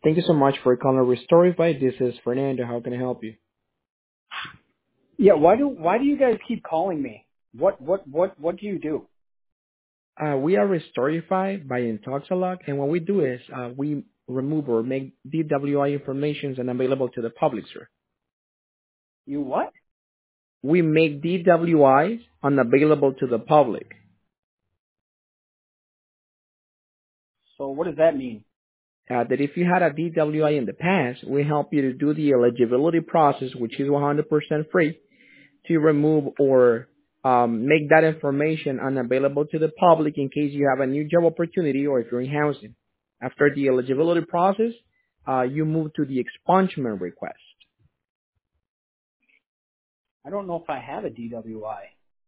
Thank you so much for calling Restorify. This is Fernando. How can I help you? Yeah, why do you guys keep calling me? What do you do? We are Restorify by Intoxalog, and what we do is we remove or make DWI information unavailable to the public, sir. You what? We make DWIs unavailable to the public. So what does that mean? That if you had a DWI in the past, we help you to do the eligibility process, which is 100% free, to remove or make that information unavailable to the public in case you have a new job opportunity or if you're in housing. After the eligibility process, you move to the expungement request. I don't know if I have a DWI.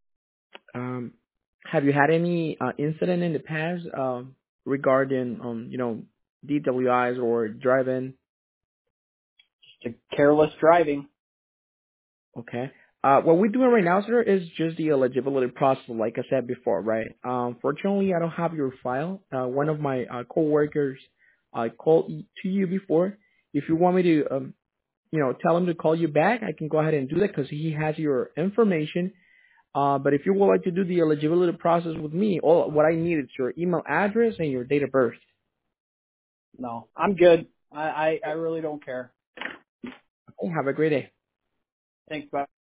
Have you had any incident in the past regarding, DWIs or driving? Just a careless driving. Okay. What we're doing right now, sir, is just the eligibility process, like I said before, right? Fortunately, I don't have your file. One of my coworkers called to you before. If you want me to, tell him to call you back, I can go ahead and do that because he has your information. But if you would like to do the eligibility process with me, all what I need is your email address and your date of birth. No, I'm good. I really don't care. Okay, have a great day. Thanks, bye.